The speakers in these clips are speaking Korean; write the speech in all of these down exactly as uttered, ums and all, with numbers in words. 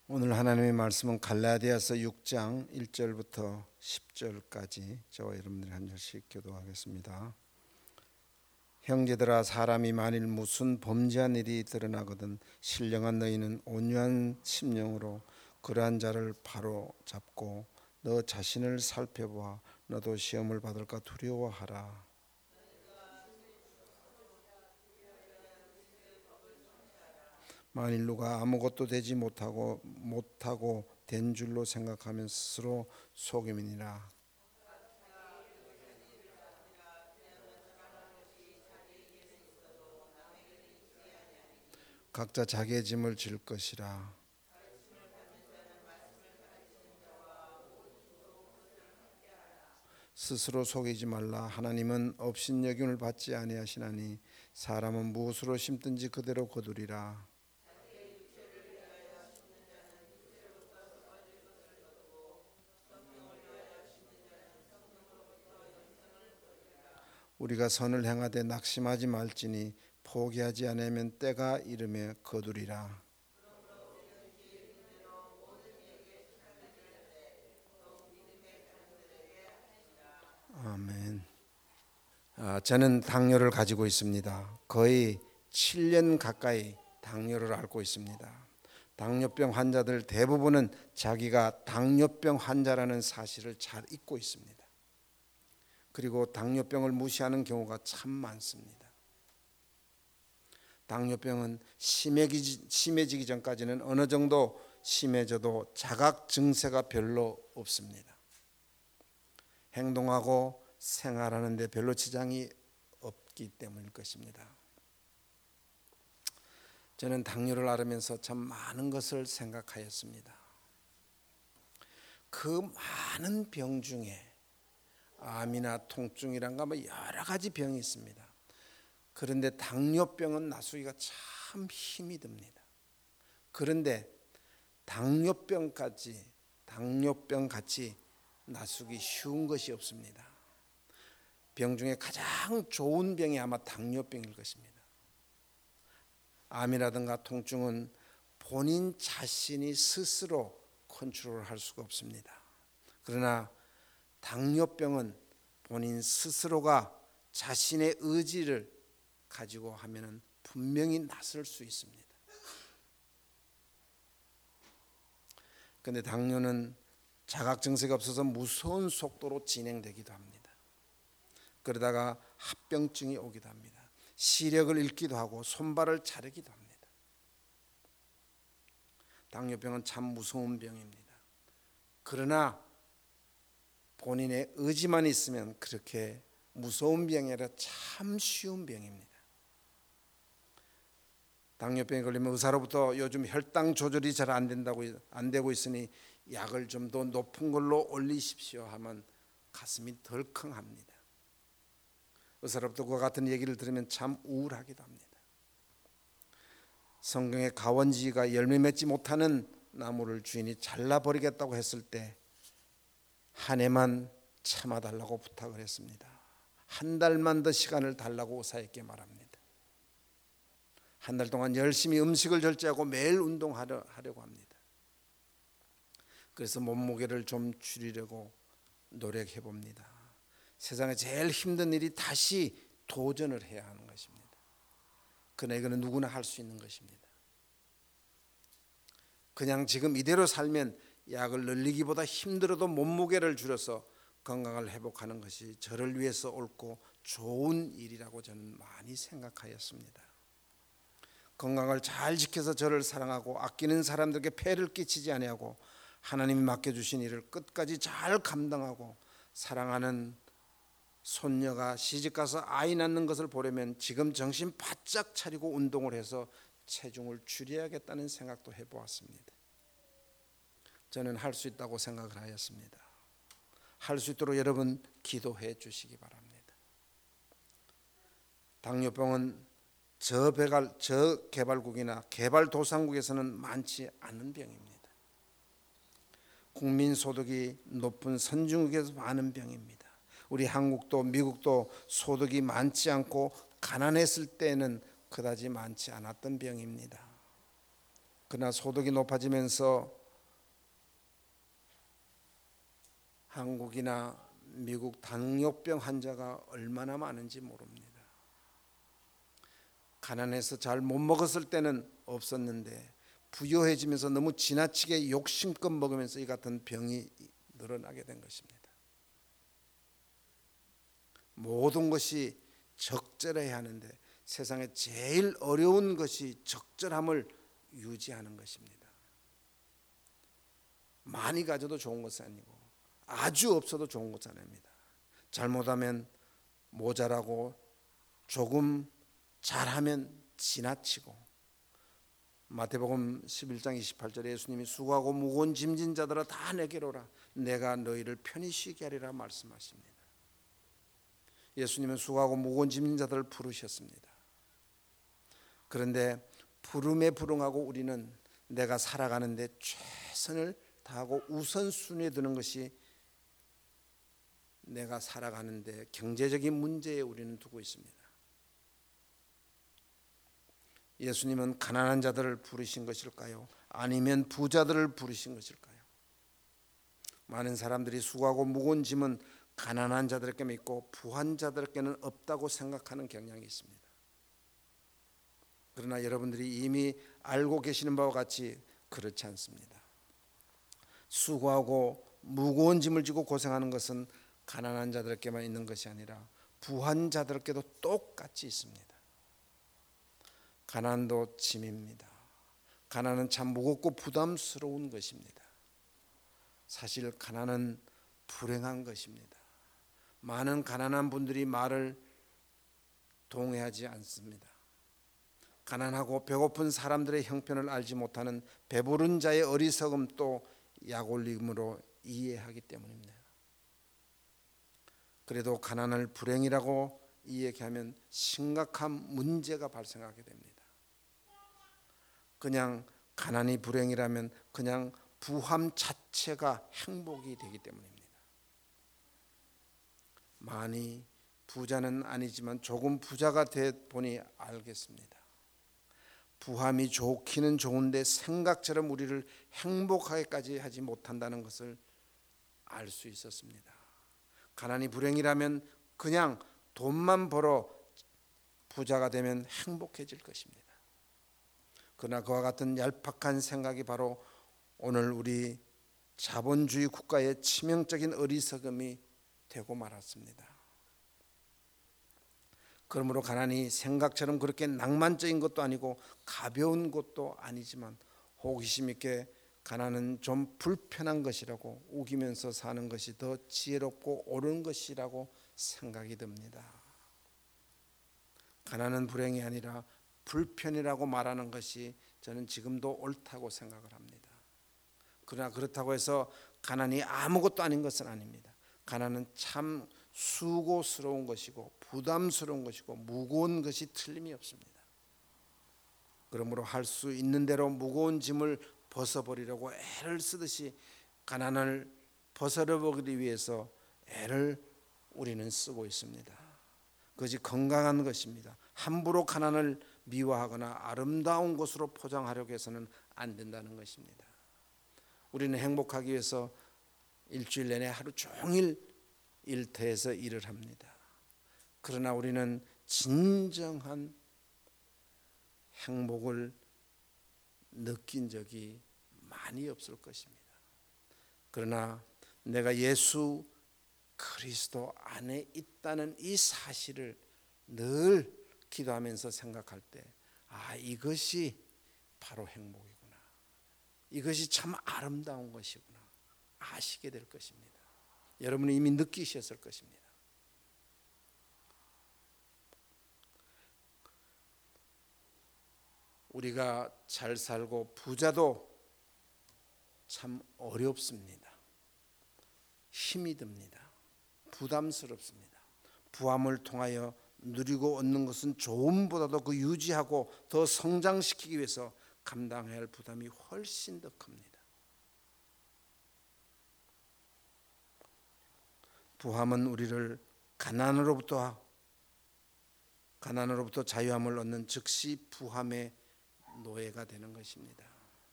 오늘 하나님의 말씀은 갈라디아서 육 장 일 절부터 십 절까지 저와 여러분들이 한 절씩 교도하겠습니다. 형제들아, 사람이 만일 무슨 범죄한 일이 드러나거든 신령한 너희는 온유한 심령으로 그러한 자를 바로 잡고 너 자신을 살펴보아 너도 시험을 받을까 두려워하라. 만일 누가 아무것도 되지 못하고 못하고 된 줄로 생각하면 스스로 속임이니라. 각자 자기의 짐을 질 것이라. 스스로 속이지 말라. 하나님은 업신여김을 받지 아니하시나니 사람은 무엇으로 심든지 그대로 거두리라. 우리가 선을 행하되 낙심하지 말지니 포기하지 않으면 때가 이르매 거두리라. 아멘. 아, 저는 당뇨를 가지고 있습니다. 거의 칠 년 가까이 당뇨를 앓고 있습니다. 당뇨병 환자들 대부분은 자기가 당뇨병 환자라는 사실을 잘 잊고 있습니다. 그리고 당뇨병을 무시하는 경우가 참 많습니다. 당뇨병은 심해지기, 심해지기 전까지는 어느 정도 심해져도 자각 증세가 별로 없습니다. 행동하고 생활하는 데 별로 지장이 없기 때문일 것입니다. 저는 당뇨를 앓으면서 참 많은 것을 생각하였습니다. 그 많은 병 중에 암이나 통증이란가 뭐 여러 가지 병이 있습니다. 그런데 당뇨병은 나수기가 참 힘이 듭니다. 그런데 당뇨병까지 당뇨병 같이 나수기 쉬운 것이 없습니다. 병 중에 가장 좋은 병이 아마 당뇨병일 것입니다. 암이라든가 통증은 본인 자신이 스스로 컨트롤할 수가 없습니다. 그러나 당뇨병은 본인 스스로가 자신의 의지를 가지고 하면은 분명히 낫을 수 있습니다. 그런데 당뇨는 자각 증세가 없어서 무서운 속도로 진행되기도 합니다. 그러다가 합병증이 오기도 합니다. 시력을 잃기도 하고 손발을 자르기도 합니다. 당뇨병은 참 무서운 병입니다. 그러나 본인의 의지만 있으면 그렇게 무서운 병이 아니라 참 쉬운 병입니다. 당뇨병에 걸리면 의사로부터 요즘 혈당 조절이 잘 안 된다고 안 되고 있으니 약을 좀 더 높은 걸로 올리십시오 하면 가슴이 덜컹합니다. 의사로부터 그와 같은 얘기를 들으면 참 우울하기도 합니다. 성경에 가원지가 열매 맺지 못하는 나무를 주인이 잘라버리겠다고 했을 때 한 해만 참아달라고 부탁을 했습니다. 한 달만 더 시간을 달라고 의사에게 말합니다. 한 달 동안 열심히 음식을 절제하고 매일 운동하려고 합니다. 그래서 몸무게를 좀 줄이려고 노력해 봅니다. 세상에 제일 힘든 일이 다시 도전을 해야 하는 것입니다. 그러나 이거는 누구나 할 수 있는 것입니다. 그냥 지금 이대로 살면 약을 늘리기보다 힘들어도 몸무게를 줄여서 건강을 회복하는 것이 저를 위해서 옳고 좋은 일이라고 저는 많이 생각하였습니다. 건강을 잘 지켜서 저를 사랑하고 아끼는 사람들에게 폐를 끼치지 아니하고 하나님이 맡겨주신 일을 끝까지 잘 감당하고 사랑하는 손녀가 시집가서 아이 낳는 것을 보려면 지금 정신 바짝 차리고 운동을 해서 체중을 줄여야겠다는 생각도 해보았습니다. 저는 할 수 있다고 생각을 하였습니다. 할 수 있도록 여러분 기도해 주시기 바랍니다. 당뇨병은 저개발, 저개발국이나 개발도상국에서는 많지 않은 병입니다. 국민소득이 높은 선진국에서 많은 병입니다. 우리 한국도 미국도 소득이 많지 않고 가난했을 때는 그다지 많지 않았던 병입니다. 그러나 소득이 높아지면서 한국이나 미국 당뇨병 환자가 얼마나 많은지 모릅니다. 가난해서 잘 못 먹었을 때는 없었는데 부유해지면서 너무 지나치게 욕심껏 먹으면서 이 같은 병이 늘어나게 된 것입니다. 모든 것이 적절해야 하는데 세상에 제일 어려운 것이 적절함을 유지하는 것입니다. 많이 가져도 좋은 것은 아니고 아주 없어도 좋은 것은 아닙니다. 잘못하면 모자라고 조금 잘하면 지나치고 마태복음 십일 장 이십팔 절에 예수님이 수고하고 무거운 짐진 자들아 다 내게로 오라 내가 너희를 편히 쉬게 하리라 말씀하십니다. 예수님은 수고하고 무거운 짐진 자들을 부르셨습니다. 그런데 부름에 불응하고 우리는 내가 살아가는데 최선을 다하고 우선순위에 두는 것이 내가 살아가는데 경제적인 문제에 우리는 두고 있습니다. 예수님은 가난한 자들을 부르신 것일까요? 아니면 부자들을 부르신 것일까요? 많은 사람들이 수고하고 무거운 짐은 가난한 자들에게만 있고 부한 자들에게는 없다고 생각하는 경향이 있습니다. 그러나 여러분들이 이미 알고 계시는 바와 같이 그렇지 않습니다. 수고하고 무거운 짐을 지고 고생하는 것은 가난한 자들에게만 있는 것이 아니라 부한 자들에게도 똑같이 있습니다. 가난도 짐입니다. 가난은 참 무겁고 부담스러운 것입니다. 사실 가난은 불행한 것입니다. 많은 가난한 분들이 말을 동의하지 않습니다. 가난하고 배고픈 사람들의 형편을 알지 못하는 배부른 자의 어리석음 또 약올림으로 이해하기 때문입니다. 그래도 가난을 불행이라고 이야기하면 심각한 문제가 발생하게 됩니다. 그냥 가난이 불행이라면 그냥 부함 자체가 행복이 되기 때문입니다. 많이 부자는 아니지만 조금 부자가 돼 보니 알겠습니다. 부함이 좋기는 좋은데 생각처럼 우리를 행복하게까지 하지 못한다는 것을 알 수 있었습니다. 가난이 불행이라면 그냥 돈만 벌어 부자가 되면 행복해질 것입니다. 그러나 그와 같은 얄팍한 생각이 바로 오늘 우리 자본주의 국가의 치명적인 어리석음이 되고 말았습니다. 그러므로 가난이 생각처럼 그렇게 낭만적인 것도 아니고 가벼운 것도 아니지만 호기심 있게 가난은 좀 불편한 것이라고 우기면서 사는 것이 더 지혜롭고 옳은 것이라고 생각이 듭니다. 가난은 불행이 아니라 불편이라고 말하는 것이 저는 지금도 옳다고 생각을 합니다. 그러나 그렇다고 해서 가난이 아무것도 아닌 것은 아닙니다. 가난은 참 수고스러운 것이고 부담스러운 것이고 무거운 것이 틀림이 없습니다. 그러므로 할 수 있는 대로 무거운 짐을 벗어버리려고 애를 쓰듯이 가난을 벗어버리기 위해서 애를 우리는 쓰고 있습니다. 그것이 건강한 것입니다. 함부로 가난을 미화하거나 아름다운 것으로 포장하려고 해서는 안 된다는 것입니다. 우리는 행복하기 위해서 일주일 내내 하루 종일 일터에서 일을 합니다. 그러나 우리는 진정한 행복을 느낀 적이 많이 없을 것입니다. 그러나 내가 예수 그리스도 안에 있다는 이 사실을 늘 기도하면서 생각할 때, 아, 이것이 바로 행복이구나. 이것이 참 아름다운 것이구나. 아시게 될 것입니다. 여러분은 이미 느끼셨을 것입니다. 우리가 잘 살고 부자도 참 어렵습니다. 힘이 듭니다. 부담스럽습니다. 부함을 통하여 누리고 얻는 것은 조음보다도 그 유지하고 더 성장시키기 위해서 감당해야 할 부담이 훨씬 더 큽니다. 부함은 우리를 가난으로부터 가난으로부터 자유함을 얻는 즉시 부함의 노예가 되는 것입니다.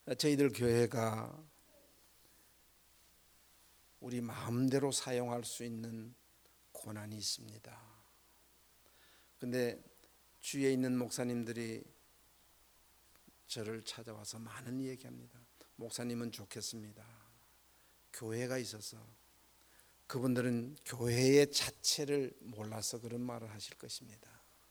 저희들 교회가 우리 마음대로 사용할 수 있는 고난이 있습니다. 근데 주위에 있는 목사님들이 저를 찾아와서 많은 얘기합니다. 목사님은 좋겠습니다. 교회가 있어서. 그분들은 교회의 자체를 몰라서 그런 말을 하실 것입니다.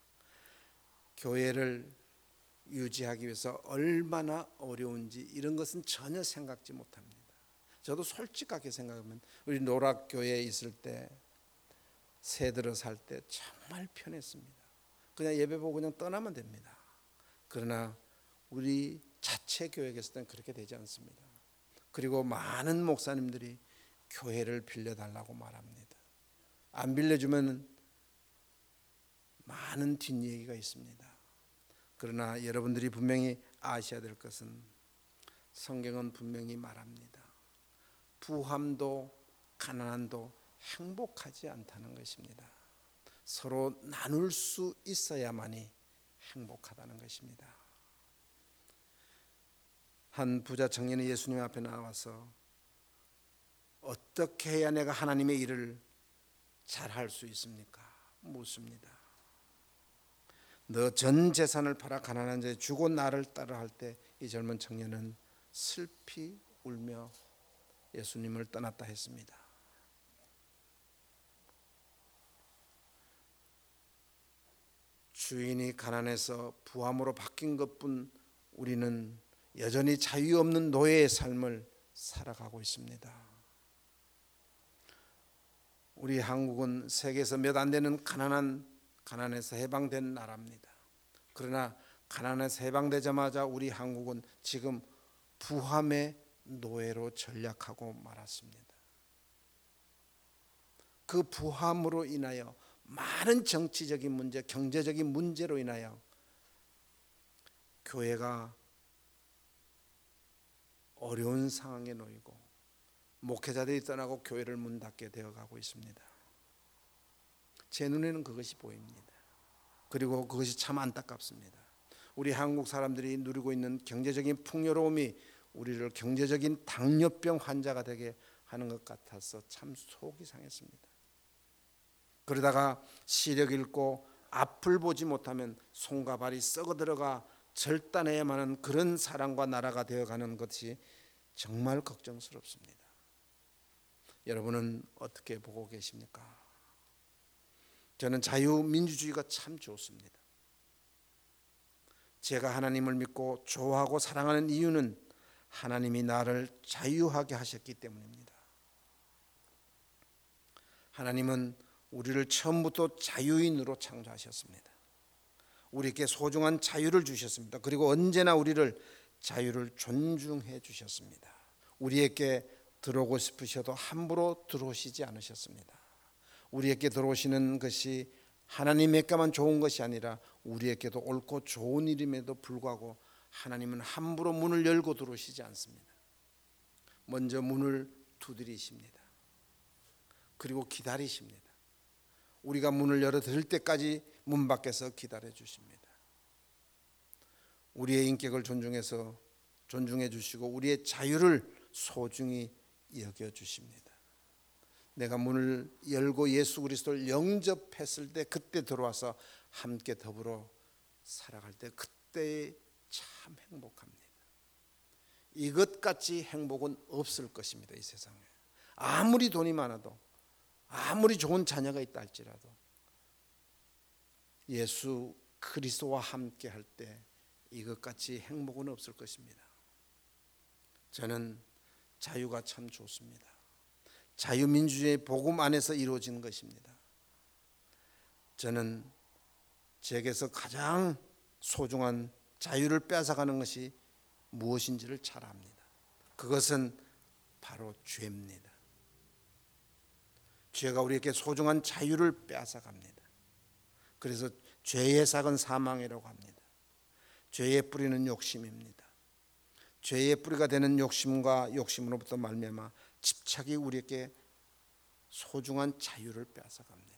교회를 유지하기 위해서 얼마나 어려운지 이런 것은 전혀 생각지 못합니다. 저도 솔직하게 생각하면 우리 노락교회에 있을 때 새 들어 살 때 정말 편했습니다. 그냥 예배 보고 그냥 떠나면 됩니다. 그러나 우리 자체 교회에 있을 때는 그렇게 되지 않습니다. 그리고 많은 목사님들이 교회를 빌려달라고 말합니다. 안 빌려주면 많은 뒷얘기가 있습니다. 그러나 여러분들이 분명히 아셔야 될 것은 성경은 분명히 말합니다. 부함도 가난함도 행복하지 않다는 것입니다. 서로 나눌 수 있어야만이 행복하다는 것입니다. 한 부자 청년이 예수님 앞에 나와서 어떻게 해야 내가 하나님의 일을 잘할 수 있습니까? 묻습니다. 너 전 재산을 팔아 가난한 자에 주고 나를 따라 할 때 이 젊은 청년은 슬피 울며 예수님을 떠났다 했습니다. 주인이 가난해서 부함으로 바뀐 것뿐 우리는 여전히 자유 없는 노예의 삶을 살아가고 있습니다. 우리 한국은 세계에서 몇 안 되는 가난한 가난에서 해방된 나라입니다. 그러나 가난에서 해방되자마자 우리 한국은 지금 부함의 노예로 전락하고 말았습니다. 그 부함으로 인하여 많은 정치적인 문제, 경제적인 문제로 인하여 교회가 어려운 상황에 놓이고 목회자들이 떠나고 교회를 문 닫게 되어가고 있습니다. 제 눈에는 그것이 보입니다. 그리고 그것이 참 안타깝습니다. 우리 한국 사람들이 누리고 있는 경제적인 풍요로움이 우리를 경제적인 당뇨병 환자가 되게 하는 것 같아서 참 속이 상했습니다. 그러다가 시력 잃고 앞을 보지 못하면 손과 발이 썩어 들어가 절단해야만 하는 그런 사람과 나라가 되어가는 것이 정말 걱정스럽습니다. 여러분은 어떻게 보고 계십니까? 저는 자유민주주의가 참 좋습니다. 제가 하나님을 믿고 좋아하고 사랑하는 이유는 하나님이 나를 자유하게 하셨기 때문입니다. 하나님은 우리를 처음부터 자유인으로 창조하셨습니다. 우리에게 소중한 자유를 주셨습니다. 그리고 언제나 우리를 자유를 존중해 주셨습니다. 우리에게 들어오고 싶으셔도 함부로 들어오시지 않으셨습니다. 우리에게 들어오시는 것이 하나님에게만 좋은 것이 아니라 우리에게도 옳고 좋은 일임에도 불구하고 하나님은 함부로 문을 열고 들어오시지 않습니다. 먼저 문을 두드리십니다. 그리고 기다리십니다. 우리가 문을 열어드릴 때까지 문 밖에서 기다려 주십니다. 우리의 인격을 존중해서 존중해 주시고 우리의 자유를 소중히 여겨 주십니다. 내가 문을 열고 예수 그리스도를 영접했을 때 그때 들어와서 함께 더불어 살아갈 때 그때 참 행복합니다. 이것같이 행복은 없을 것입니다. 이 세상에. 아무리 돈이 많아도 아무리 좋은 자녀가 있다 할지라도 예수 그리스도와 함께 할 때 이것같이 행복은 없을 것입니다. 저는 자유가 참 좋습니다. 자유민주주의 복음 안에서 이루어진 것입니다. 저는 제게서 가장 소중한 자유를 뺏어가는 것이 무엇인지를 잘 압니다. 그것은 바로 죄입니다. 죄가 우리에게 소중한 자유를 뺏어갑니다. 그래서 죄의 삭은 사망이라고 합니다. 죄의 뿌리는 욕심입니다. 죄의 뿌리가 되는 욕심과 욕심으로부터 말미암아 집착이 우리에게 소중한 자유를 뺏어갑니다.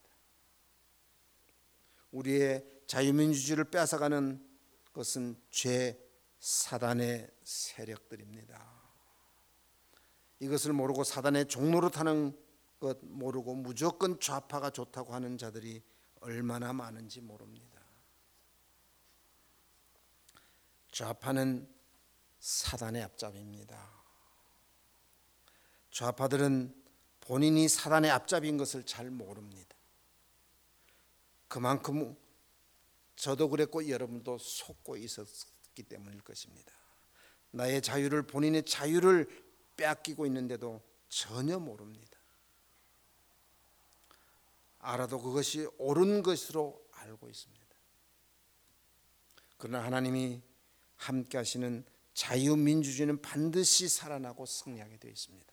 우리의 자유민주주의를 뺏어가는 것은 죄 사단의 세력들입니다. 이것을 모르고 사단의 종로로 타는 것 모르고 무조건 좌파가 좋다고 하는 자들이 얼마나 많은지 모릅니다. 좌파는 사단의 앞잡이입니다. 좌파들은 본인이 사단의 앞잡이인 것을 잘 모릅니다. 그만큼 저도 그랬고 여러분도 속고 있었기 때문일 것입니다. 나의 자유를, 본인의 자유를 빼앗기고 있는데도 전혀 모릅니다. 알아도 그것이 옳은 것으로 알고 있습니다. 그러나 하나님이 함께 하시는 자유민주주의는 반드시 살아나고 승리하게 되어 있습니다.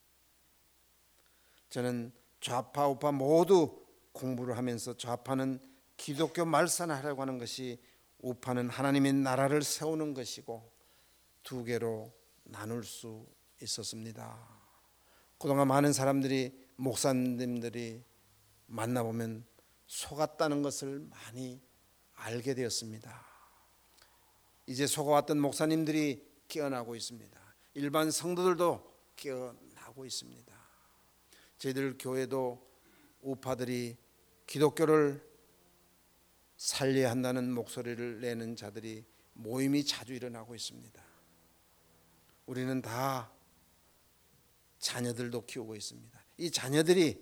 저는 좌파 우파 모두 공부를 하면서 좌파는 기독교 말살을 하려고 하는 것이, 우파는 하나님의 나라를 세우는 것이고 두 개로 나눌 수 있었습니다. 그동안 많은 사람들이, 목사님들이 만나보면 속았다는 것을 많이 알게 되었습니다. 이제 속아왔던 목사님들이 깨어나고 있습니다. 일반 성도들도 깨어나고 있습니다. 저희들 교회도 우파들이 기독교를 살려야 한다는 목소리를 내는 자들이 모임이 자주 일어나고 있습니다. 우리는 다 자녀들도 키우고 있습니다. 이 자녀들이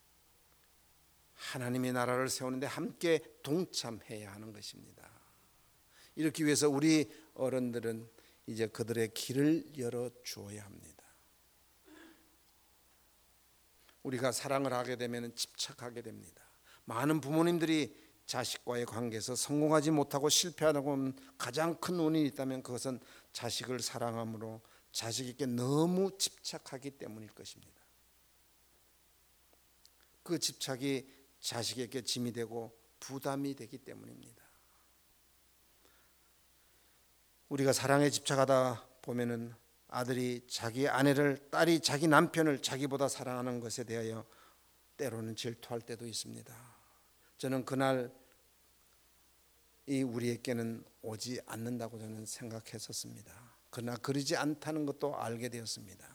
하나님의 나라를 세우는데 함께 동참해야 하는 것입니다. 이렇게 위해서 우리 어른들은 이제 그들의 길을 열어 주어야 합니다. 우리가 사랑을 하게 되면 집착하게 됩니다. 많은 부모님들이 자식과의 관계에서 성공하지 못하고 실패하고 하는 가장 큰 원인이 있다면 그것은 자식을 사랑함으로 자식에게 너무 집착하기 때문일 것입니다. 그 집착이 자식에게 짐이 되고 부담이 되기 때문입니다. 우리가 사랑에 집착하다 보면은 아들이 자기 아내를, 딸이 자기 남편을 자기보다 사랑하는 것에 대하여 때로는 질투할 때도 있습니다. 저는 그날 이 우리에게는 오지 않는다고 저는 생각했었습니다. 그러나 그러지 않다는 것도 알게 되었습니다.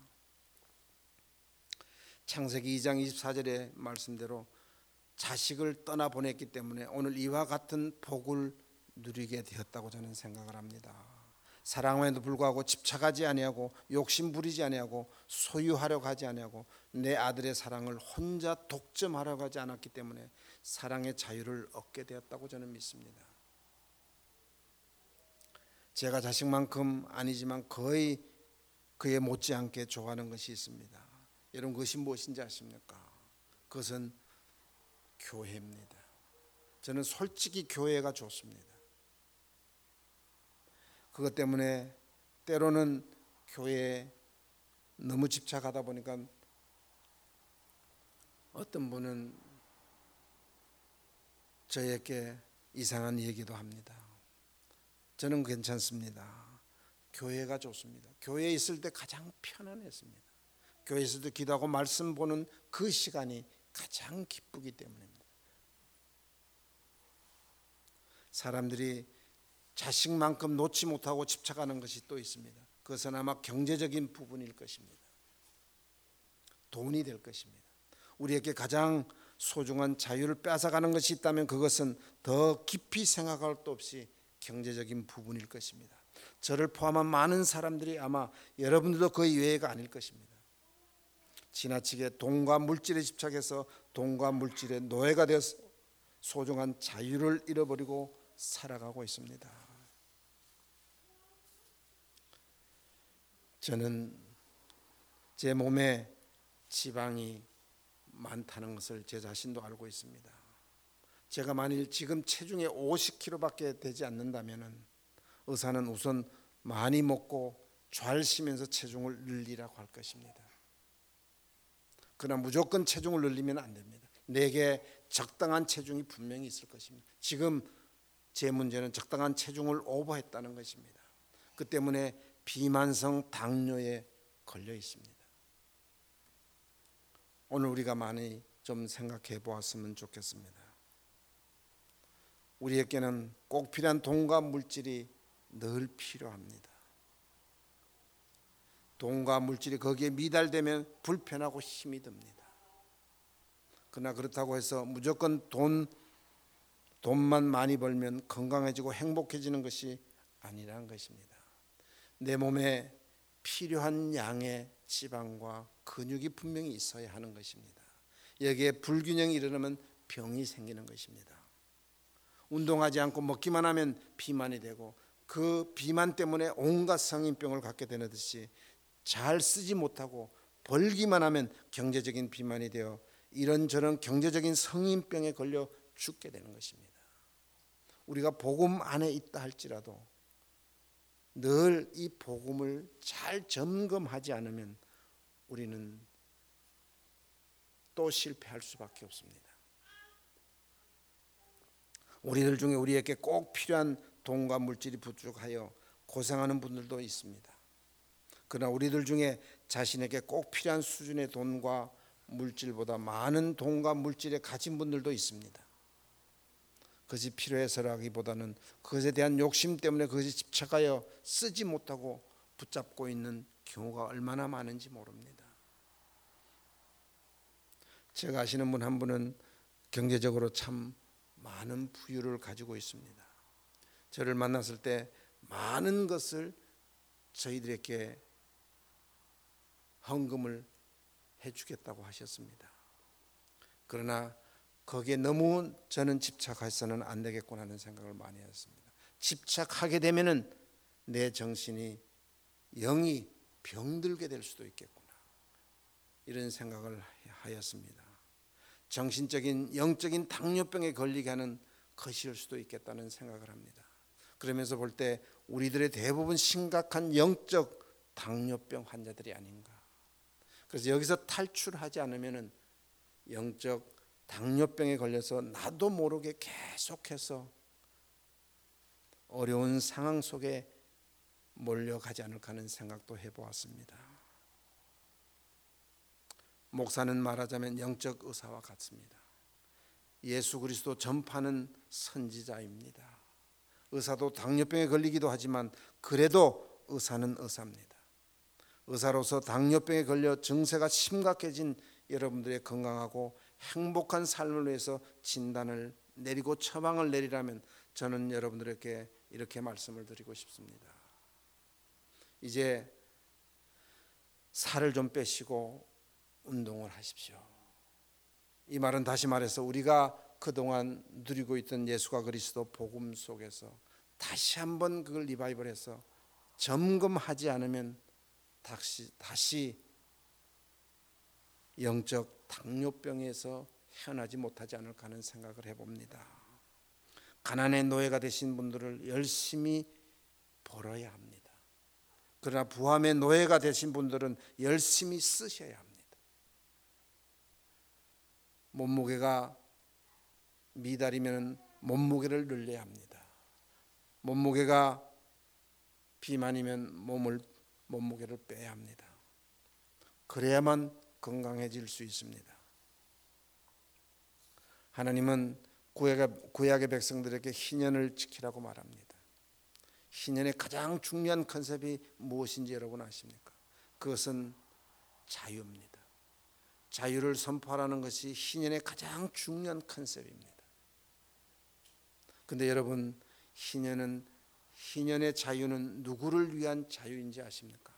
창세기 이 장 이십사 절의 말씀대로 자식을 떠나보냈기 때문에 오늘 이와 같은 복을 누리게 되었다고 저는 생각을 합니다. 사랑함에도 불구하고 집착하지 아니하고 욕심 부리지 아니하고 소유하려고 하지 아니하고 내 아들의 사랑을 혼자 독점하려고 하지 않았기 때문에 사랑의 자유를 얻게 되었다고 저는 믿습니다. 제가 자식만큼 아니지만 거의 그에 못지않게 좋아하는 것이 있습니다. 여러분, 그것이 무엇인지 아십니까? 그것은 교회입니다. 저는 솔직히 교회가 좋습니다. 그것 때문에 때로는 교회에 너무 집착하다 보니까 어떤 분은 저에게 이상한 얘기도 합니다. 저는 괜찮습니다. 교회가 좋습니다. 교회에 있을 때 가장 편안했습니다. 교회에 있을 때 기도하고 말씀 보는 그 시간이 가장 기쁘기 때문입니다. 사람들이 자식만큼 놓지 못하고 집착하는 것이 또 있습니다. 그것은 아마 경제적인 부분일 것입니다. 돈이 될 것입니다. 우리에게 가장 소중한 자유를 뺏어가는 것이 있다면 그것은 더 깊이 생각할 것도 없이 경제적인 부분일 것입니다. 저를 포함한 많은 사람들이 아마 여러분들도 그 이외가 아닐 것입니다. 지나치게 돈과 물질에 집착해서 돈과 물질의 노예가 되어서 소중한 자유를 잃어버리고 살아가고 있습니다. 저는 제 몸에 지방이 많다는 것을 제 자신도 알고 있습니다. 제가 만일 지금 체중이 오십 킬로그램밖에 되지 않는다면 의사는 우선 많이 먹고 좌르시면서 체중을 늘리라고 할 것입니다. 그러나 무조건 체중을 늘리면 안 됩니다. 내게 적당한 체중이 분명히 있을 것입니다. 지금 제 문제는 적당한 체중을 오버했다는 것입니다. 그 때문에 비만성 당뇨에 걸려 있습니다. 오늘 우리가 많이 좀 생각해 보았으면 좋겠습니다. 우리에게는 꼭 필요한 돈과 물질이 늘 필요합니다. 돈과 물질이 거기에 미달되면 불편하고 힘이 듭니다. 그러나 그렇다고 해서 무조건 돈, 돈만 많이 벌면 건강해지고 행복해지는 것이 아니라는 것입니다. 내 몸에 필요한 양의 지방과 근육이 분명히 있어야 하는 것입니다. 여기에 불균형이 일어나면 병이 생기는 것입니다. 운동하지 않고 먹기만 하면 비만이 되고 그 비만 때문에 온갖 성인병을 갖게 되는 듯이 잘 쓰지 못하고 벌기만 하면 경제적인 비만이 되어 이런저런 경제적인 성인병에 걸려 죽게 되는 것입니다. 우리가 복음 안에 있다 할지라도 늘 이 복음을 잘 점검하지 않으면 우리는 또 실패할 수밖에 없습니다. 우리들 중에 우리에게 꼭 필요한 돈과 물질이 부족하여 고생하는 분들도 있습니다. 그러나 우리들 중에 자신에게 꼭 필요한 수준의 돈과 물질보다 많은 돈과 물질을 가진 분들도 있습니다. 그것이 필요해서라기보다는 그것에 대한 욕심 때문에 그것이 집착하여 쓰지 못하고 붙잡고 있는 경우가 얼마나 많은지 모릅니다. 제가 아시는 분 한 분은 경제적으로 참 많은 부유를 가지고 있습니다. 저를 만났을 때 많은 것을 저희들에게 헌금을 해주겠다고 하셨습니다. 그러나 거기에 너무 저는 집착해서는 안 되겠구나 하는 생각을 많이 했습니다. 집착하게 되면은 내 정신이 영이 병들게 될 수도 있겠구나 이런 생각을 하였습니다. 정신적인 영적인 당뇨병에 걸리게 하는 것일 수도 있겠다는 생각을 합니다. 그러면서 볼 때 우리들의 대부분 심각한 영적 당뇨병 환자들이 아닌가. 그래서 여기서 탈출하지 않으면은 영적 당뇨병에 걸려서 나도 모르게 계속해서 어려운 상황 속에 몰려가지 않을까 하는 생각도 해보았습니다. 목사는 말하자면 영적 의사와 같습니다. 예수 그리스도 전파하는 선지자입니다. 의사도 당뇨병에 걸리기도 하지만 그래도 의사는 의사입니다. 의사로서 당뇨병에 걸려 증세가 심각해진 여러분들의 건강하고 행복한 삶을 위해서 진단을 내리고 처방을 내리라면 저는 여러분들에게 이렇게 말씀을 드리고 싶습니다. 이제 살을 좀 빼시고 운동을 하십시오. 이 말은 다시 말해서 우리가 그동안 누리고 있던 예수가 그리스도 복음 속에서 다시 한번 그걸 리바이벌해서 점검하지 않으면 다시, 다시 영적 당뇨병에서 헤어나지 못하지 않을까 하는 생각을 해봅니다. 가난의 노예가 되신 분들을 열심히 벌어야 합니다. 그러나 부함의 노예가 되신 분들은 열심히 쓰셔야 합니다. 몸무게가 미달이면 몸무게를 늘려야 합니다. 몸무게가 비만이면 몸을 몸무게를 빼야 합니다. 그래야만 건강해질 수 있습니다. 하나님은 구약의, 구약의 백성들에게 희년을 지키라고 말합니다. 희년의 가장 중요한 컨셉이 무엇인지 여러분 아십니까? 그것은 자유입니다. 자유를 선포하라는 것이 희년의 가장 중요한 컨셉입니다. 그런데 여러분, 희년은 희년의 자유는 누구를 위한 자유인지 아십니까?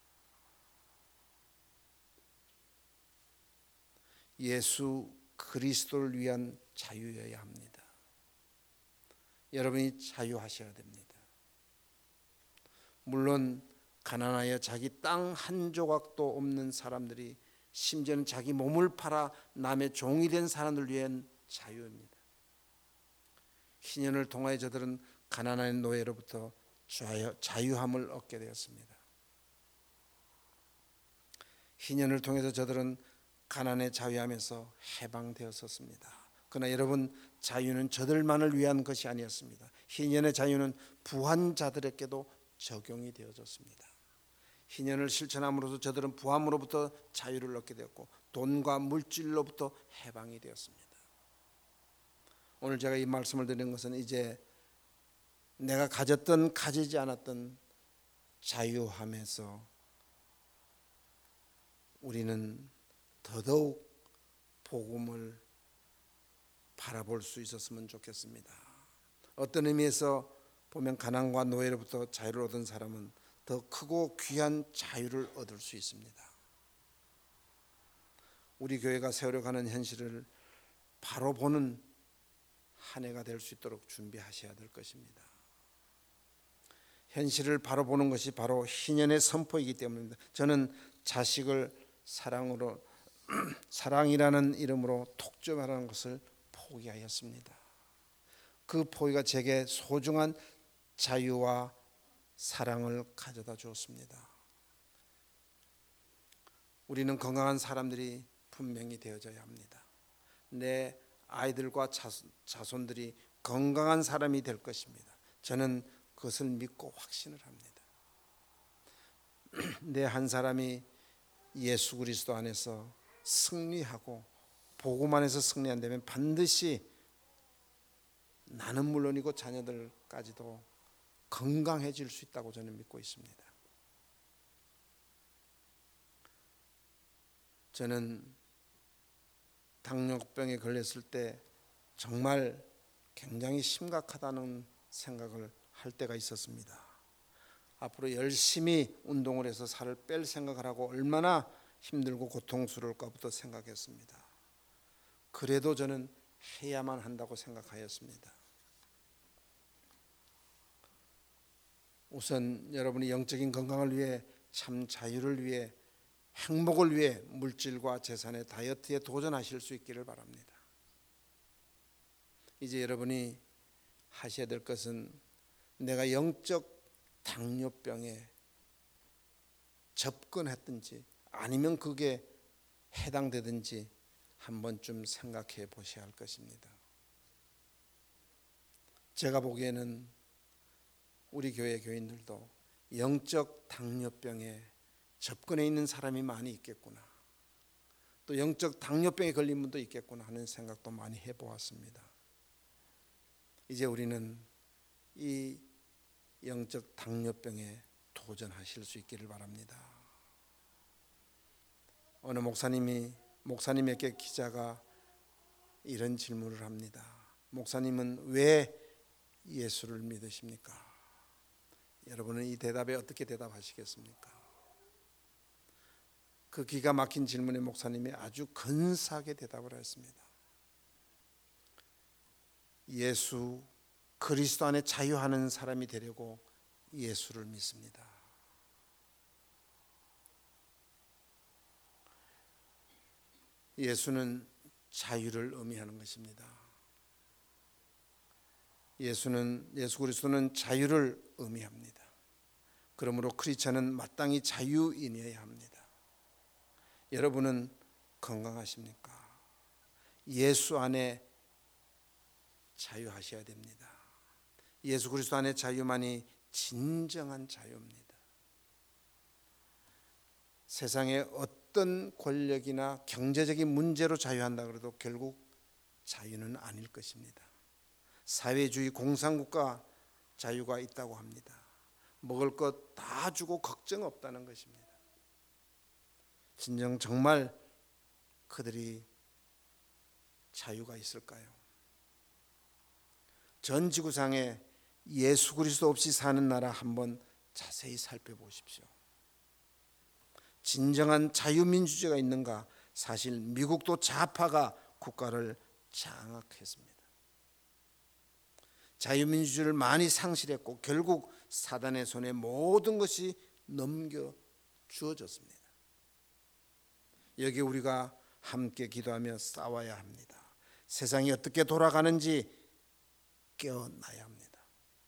예수 그리스도를 위한 자유여야 합니다. 여러분이 자유하셔야 됩니다. 물론 가난하여 자기 땅 한 조각도 없는 사람들이, 심지어는 자기 몸을 팔아 남의 종이 된 사람들 위한 자유입니다. 희년을 통하여 저들은 가난한 노예로부터 자유함을 얻게 되었습니다. 희년을 통해서 저들은 가난에 자유하면서 해방되었었습니다. 그러나 여러분, 자유는 저들만을 위한 것이 아니었습니다. 희년의 자유는 부한 자들에게도 적용이 되어졌습니다. 희년을 실천함으로써 저들은 부함으로부터 자유를 얻게 되었고 돈과 물질로부터 해방이 되었습니다. 오늘 제가 이 말씀을 드리는 것은 이제 내가 가졌던 가지지 않았던 자유함에서 우리는 더더욱 복음을 바라볼 수 있었으면 좋겠습니다. 어떤 의미에서 보면 가난과 노예로부터 자유를 얻은 사람은 더 크고 귀한 자유를 얻을 수 있습니다. 우리 교회가 세워가는 현실을 바로 보는 한 해가 될 수 있도록 준비하셔야 될 것입니다. 현실을 바로 보는 것이 바로 희년의 선포이기 때문입니다. 저는 자식을 사랑으로 사랑이라는 이름으로 독점하라는 것을 포기하였습니다. 그 포기가 제게 소중한 자유와 사랑을 가져다 주었습니다. 우리는 건강한 사람들이 분명히 되어져야 합니다. 내 아이들과 자손들이 건강한 사람이 될 것입니다. 저는 그것을 믿고 확신을 합니다. 내 한 사람이 예수 그리스도 안에서 승리하고 복음 안에서 승리한다면 반드시 나는 물론이고 자녀들까지도 건강해질 수 있다고 저는 믿고 있습니다. 저는 당뇨병에 걸렸을 때 정말 굉장히 심각하다는 생각을 할 때가 있었습니다. 앞으로 열심히 운동을 해서 살을 뺄 생각을 하고 얼마나 힘들고 고통스러울까부터 생각했습니다. 그래도 저는 해야만 한다고 생각하였습니다. 우선 여러분이 영적인 건강을 위해, 참 자유를 위해, 행복을 위해 물질과 재산의 다이어트에 도전하실 수 있기를 바랍니다. 이제 여러분이 하셔야 될 것은 내가 영적 당뇨병에 접근했든지 아니면 그게 해당되든지 한 번쯤 생각해 보셔야 할 것입니다. 제가 보기에는 우리 교회 교인들도 영적 당뇨병에 접근해 있는 사람이 많이 있겠구나, 또 영적 당뇨병에 걸린 분도 있겠구나 하는 생각도 많이 해보았습니다. 이제 우리는 이 영적 당뇨병에 도전하실 수 있기를 바랍니다. 어느 목사님이 목사님에게 기자가 이런 질문을 합니다. 목사님은 왜 예수를 믿으십니까? 여러분은 이 대답에 어떻게 대답하시겠습니까? 그 기가 막힌 질문에 목사님이 아주 근사하게 대답을 했습니다. 예수 그리스도 안에 자유하는 사람이 되려고 예수를 믿습니다. 예수는 자유를 의미하는 것입니다. 예수는 예수 그리스도는 자유를 의미합니다. 그러므로 크리스천은 마땅히 자유인이어야 합니다. 여러분은 건강하십니까? 예수 안에 자유하셔야 됩니다. 예수 그리스도 안의 자유만이 진정한 자유입니다. 세상에 어떤 권력이나 경제적인 문제로 자유한다 그래도 결국 자유는 아닐 것입니다. 사회주의 공산국가 자유가 있다고 합니다. 먹을 것 다 주고 걱정 없다는 것입니다. 진정 정말 그들이 자유가 있을까요? 전 지구상에 예수 그리스도 없이 사는 나라 한번 자세히 살펴보십시오. 진정한 자유민주주의가 있는가? 사실 미국도 좌파가 국가를 장악했습니다. 자유민주주의를 많이 상실했고 결국 사단의 손에 모든 것이 넘겨 주어졌습니다. 여기 우리가 함께 기도하며 싸워야 합니다. 세상이 어떻게 돌아가는지 깨어나야 합니다.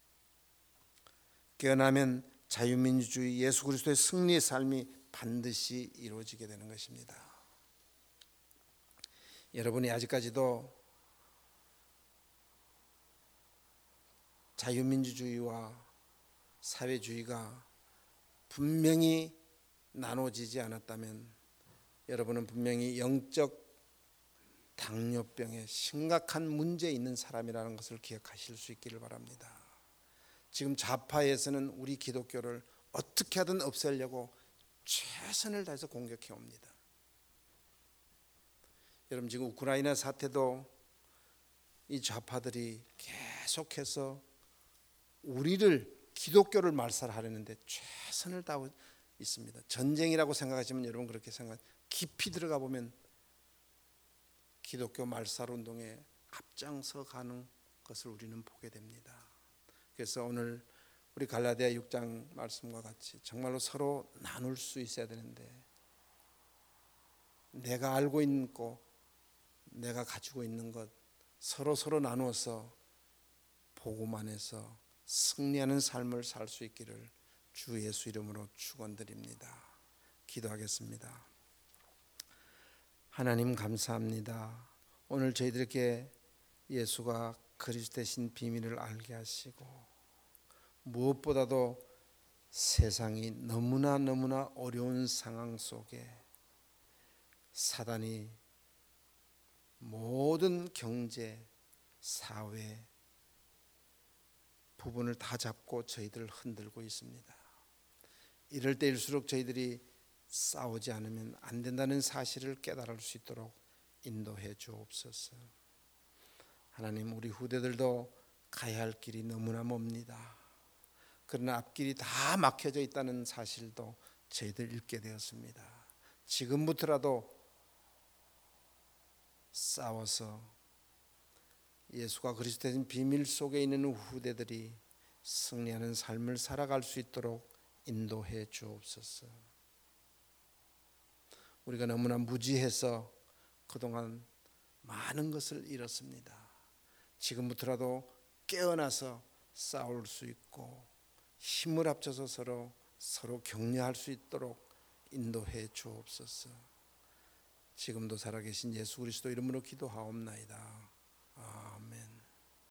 깨어나면 자유민주주의 예수 그리스도의 승리의 삶이 반드시 이루어지게 되는 것입니다. 여러분이 아직까지도 자유민주주의와 사회주의가 분명히 나눠지지 않았다면 여러분은 분명히 영적 당뇨병에 심각한 문제 있는 사람이라는 것을 기억하실 수 있기를 바랍니다. 지금 좌파에서는 우리 기독교를 어떻게 하든 없애려고 최선을 다해서 공격해 옵니다. 여러분, 지금 우크라이나 사태도 이 좌파들이 계속해서 우리를 기독교를 말살하려는데 최선을 다하고 있습니다. 전쟁이라고 생각하시면 여러분 그렇게 생각, 깊이 들어가 보면 기독교 말살 운동에 앞장서 가는 것을 우리는 보게 됩니다. 그래서 오늘 우리 갈라디아 육 장 말씀과 같이 정말로 서로 나눌 수 있어야 되는데, 내가 알고 있는 것, 내가 가지고 있는 것 서로 서로 나누어서 복음 안에서 승리하는 삶을 살 수 있기를 주 예수 이름으로 축원드립니다. 기도하겠습니다. 하나님 감사합니다. 오늘 저희들에게 예수가 그리스도 되신 비밀을 알게 하시고, 무엇보다도 세상이 너무나 너무나 어려운 상황 속에 사단이 모든 경제, 사회 부분을 다 잡고 저희들을 흔들고 있습니다. 이럴 때일수록 저희들이 싸우지 않으면 안 된다는 사실을 깨달을 수 있도록 인도해 주옵소서. 하나님, 우리 후대들도 가야 할 길이 너무나 멉니다. 그러나 앞길이 다 막혀져 있다는 사실도 저희들 읽게 되었습니다. 지금부터라도 싸워서 예수가 그리스도 된 비밀 속에 있는 후대들이 승리하는 삶을 살아갈 수 있도록 인도해 주옵소서. 우리가 너무나 무지해서 그동안 많은 것을 잃었습니다. 지금부터라도 깨어나서 싸울 수 있고 힘을 합쳐서 서로 서로 격려할 수 있도록 인도해 주옵소서. 지금도 살아계신 예수 그리스도 이름으로 기도하옵나이다.